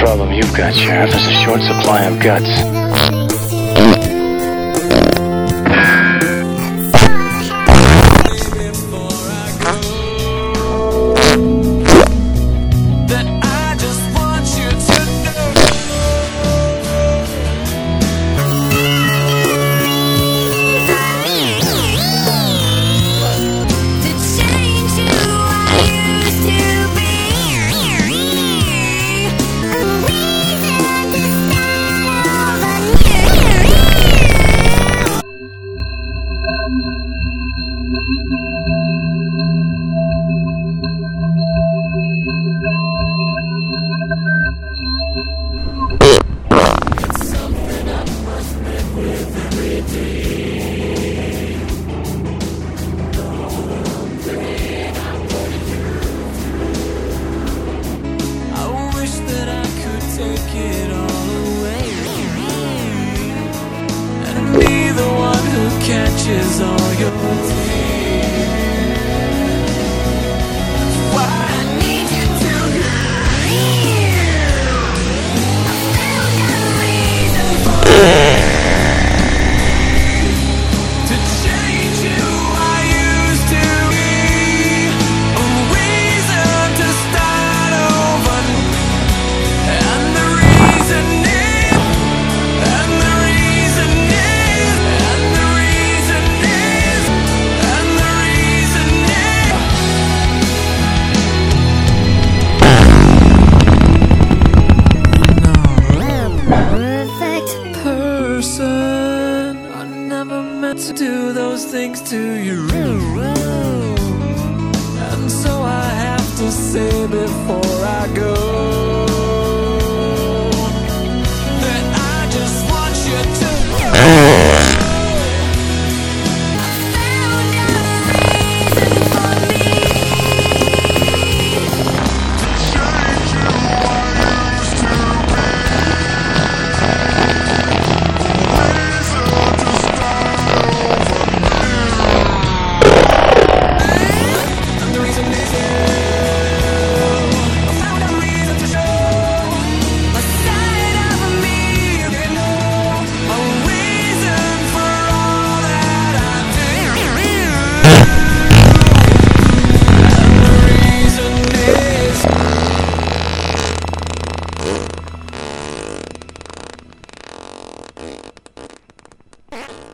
problem you've got, Sheriff, is a short supply of guts. Catches all your tears. Why I need you to hear. I found a reason for to change who I used to be. A reason to start over. And the reason is, and the reason is, and the reason is, and the reason is. Perfect Person, I never meant to do those things to you. And so I have to say before I go that I just want you to perfect.